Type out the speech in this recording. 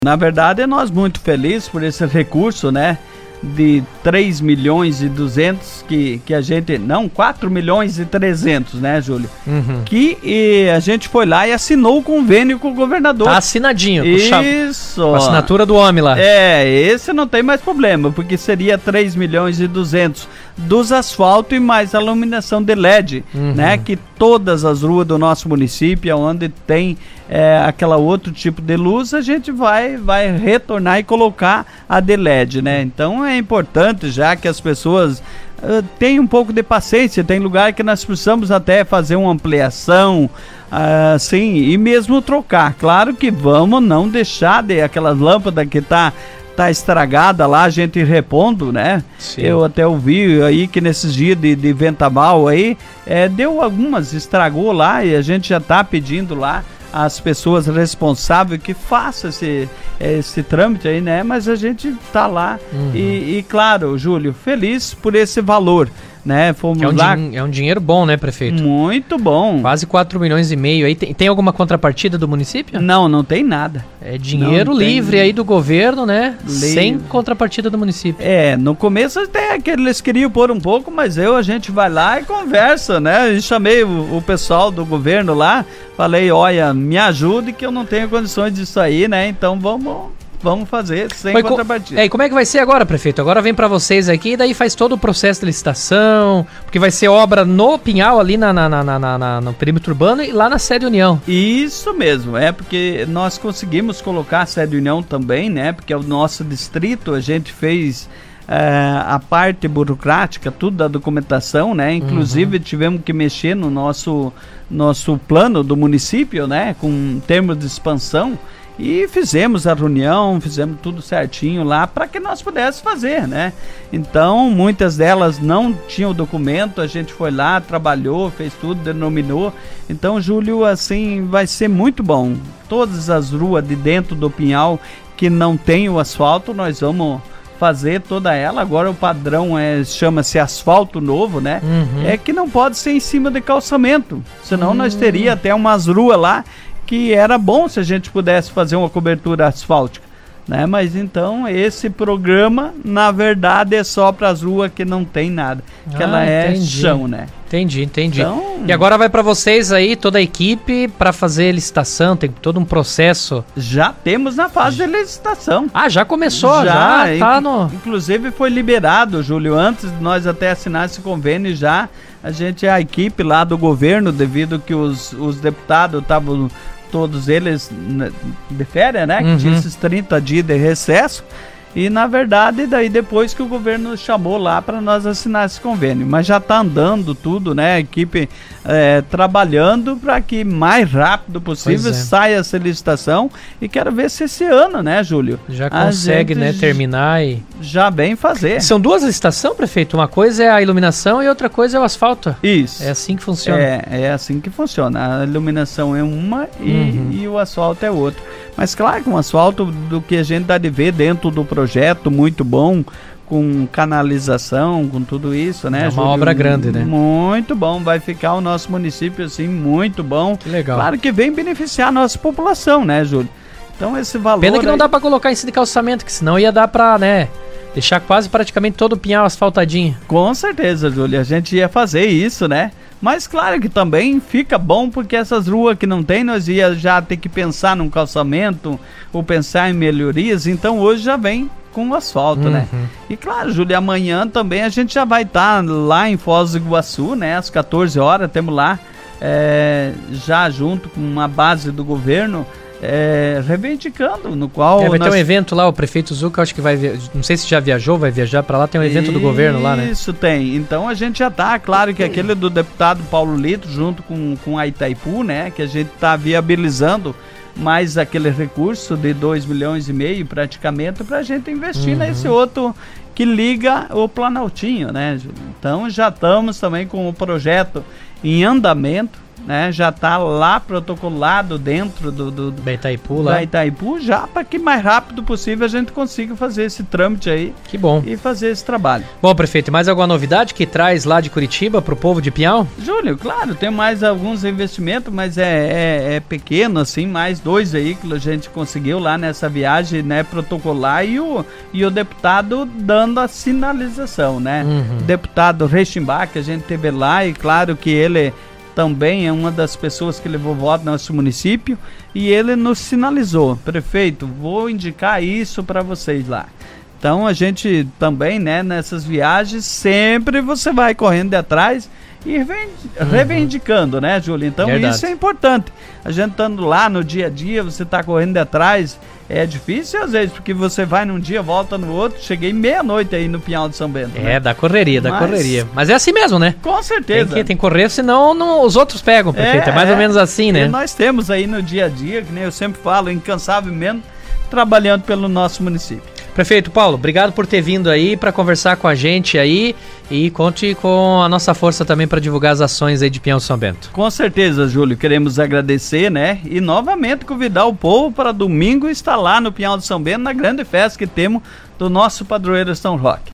Na verdade, nós muito felizes por esse recurso, né? De 3 milhões e 200 que a gente... Não, 4 milhões e 300, né, Júlio? Uhum. Que a gente foi lá e assinou o convênio com o governador. Tá assinadinho. Isso. Com a assinatura do homem lá. Esse não tem mais problema, porque seria 3 milhões e 200 dos asfaltos e mais a iluminação de LED, né? Que todas as ruas do nosso município, onde tem aquela outro tipo de luz, a gente vai retornar e colocar a de LED, né? Então é importante já que as pessoas tenham um pouco de paciência. Tem lugar que nós precisamos até fazer uma ampliação, assim, e mesmo trocar. Claro que vamos não deixar de aquelas lâmpadas que tá estragada lá, a gente repondo, né? Sim. Eu até ouvi aí que nesses dias de vendaval aí, deu algumas, estragou lá, e a gente já tá pedindo lá as pessoas responsáveis que façam esse trâmite aí, né? Mas a gente tá lá e claro, Júlio, feliz por esse valor, né? Fomos lá. É um dinheiro bom, né, prefeito? Muito bom. Quase 4 milhões e meio. Aí tem alguma contrapartida do município? Não tem nada. É dinheiro livre aí do governo, né? Livre. Sem contrapartida do município. No começo até que eles queriam pôr um pouco, mas a gente vai lá e conversa, né? E chamei o pessoal do governo lá, falei, olha, me ajude que eu não tenho condições disso aí, né? Então vamos fazer sem contrapartida. E como é que vai ser agora, prefeito? Agora vem pra vocês aqui e daí faz todo o processo de licitação, porque vai ser obra no Pinhal, ali no perímetro urbano e lá na sede União. Isso mesmo, porque nós conseguimos colocar a sede União também, né? Porque é o nosso distrito, a gente fez a parte burocrática, tudo da documentação, né? Inclusive tivemos que mexer no nosso plano do município, né? Com termos de expansão. E fizemos a reunião, fizemos tudo certinho lá para que nós pudéssemos fazer, né? Então, muitas delas não tinham documento, a gente foi lá, trabalhou, fez tudo, denominou. Então, Júlio, assim, vai ser muito bom. Todas as ruas de dentro do Pinhal que não tem o asfalto, nós vamos fazer toda ela. Agora o padrão chama-se asfalto novo, né? É que não pode ser em cima de calçamento, senão nós teria até umas ruas lá que era bom se a gente pudesse fazer uma cobertura asfáltica, né? Mas então esse programa, na verdade, é só para as ruas que não tem nada, que ela chão, né? Entendi. Então, e agora vai para vocês aí, toda a equipe, para fazer licitação, tem todo um processo. Já temos na fase de licitação. Já começou, já tá Inclusive foi liberado, Júlio, antes de nós até assinar esse convênio já, a equipe lá do governo, devido que os deputados estavam todos eles de férias, né? Que tinha esses 30 dias de recesso. E na verdade, daí depois que o governo chamou lá para nós assinar esse convênio. Mas já está andando tudo, né? A equipe trabalhando para que mais rápido possível saia essa licitação. E quero ver se esse ano, né, Júlio? Já consegue, né, terminar e... Já bem fazer. São duas licitações, prefeito? Uma coisa é a iluminação e outra coisa é o asfalto. Isso. É assim que funciona. É assim que funciona. A iluminação é uma e o asfalto é outra. Mas claro que um asfalto do que a gente dá de ver dentro do projeto, muito bom, com canalização, com tudo isso, né? É uma obra grande, né? Muito bom, vai ficar o nosso município assim, muito bom. Que legal. Claro que vem beneficiar a nossa população, né, Júlio? Então esse valor... Pena que não dá pra colocar em cima de calçamento, que senão ia dar pra, né, deixar quase praticamente todo o Pinhal asfaltadinho. Com certeza, Júlio, a gente ia fazer isso, né? Mas claro que também fica bom, porque essas ruas que não tem, nós ia já ter que pensar num calçamento ou pensar em melhorias, então hoje já vem com o asfalto, né? E claro, Júlio, amanhã também a gente já vai estar lá em Foz do Iguaçu, né? Às 14 horas, temos lá, já junto com uma base do governo, reivindicando, no qual... vai ter um evento lá, o prefeito Zuca, acho que vai, não sei se já viajou, vai viajar para lá, tem um evento do governo lá, né? Isso tem, então a gente já tá, claro que aquele do deputado Paulo Lito, junto com a Itaipu, né, que a gente tá viabilizando mais aquele recurso de 2 milhões e meio praticamente pra gente investir nesse outro que liga o Planaltinho, né, Júlio? Então já estamos também com o projeto em andamento, né? Já está lá protocolado dentro do Itaipu lá. Da Itaipu, já para que mais rápido possível a gente consiga fazer esse trâmite aí. Que bom. E fazer esse trabalho. Bom, prefeito, mais alguma novidade que traz lá de Curitiba para o povo de Pinhal? Júlio, claro, tem mais alguns investimentos, mas é pequeno, assim, mais 2 veículos a gente conseguiu lá nessa viagem, né, protocolar, e o deputado dando a sinalização, né? O deputado Rechimbach, que a gente teve lá, e claro que ele também é uma das pessoas que levou voto no nosso município, e ele nos sinalizou: prefeito, vou indicar isso para vocês lá. Então a gente também, né, nessas viagens, sempre você vai correndo de atrás e reivindicando, né, Júlio? Então Verdade. Isso é importante. A gente estando lá no dia a dia, você está correndo de atrás, é difícil às vezes, porque você vai num dia, volta no outro. Cheguei meia-noite aí no Pinhal de São Bento. É, né? Da correria. Mas é assim mesmo, né? Com certeza. Tem que correr, senão os outros pegam, prefeito. É mais ou menos assim, né? E nós temos aí no dia a dia, que nem eu sempre falo, incansavelmente, trabalhando pelo nosso município. Prefeito Paulo, obrigado por ter vindo aí para conversar com a gente aí, e conte com a nossa força também para divulgar as ações aí de Pinhal São Bento. Com certeza, Júlio, queremos agradecer, né? E novamente convidar o povo para domingo estar lá no Pinhal de São Bento, na grande festa que temos do nosso padroeiro São Roque.